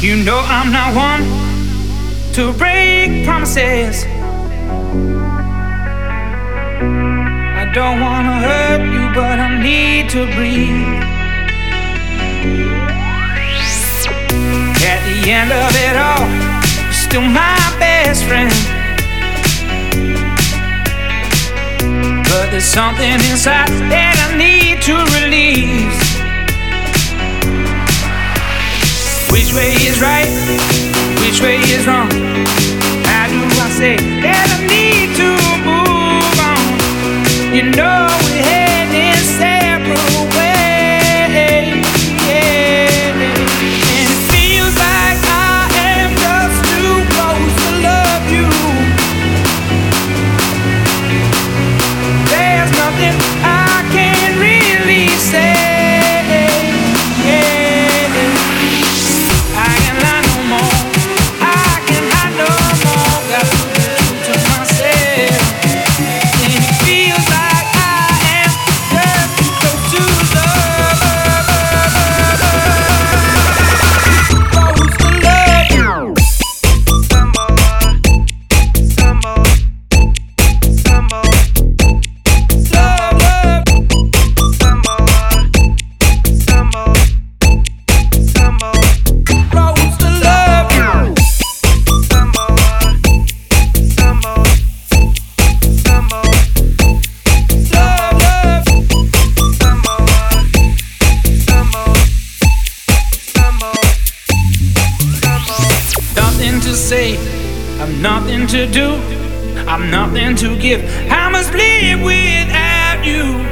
You know I'm not one to break promises. I don't wanna hurt you, but I need to breathe. At the end of it all, you're still my best friend. But there's something inside that I need to release. Which way is right? Which way is wrong? How do I say that I need to move on? You know we're heading separate ways, yeah. And it feels like I am just too close to love you. There's nothing I can really say. I'm nothing to do, I'm nothing to give. I must live without you.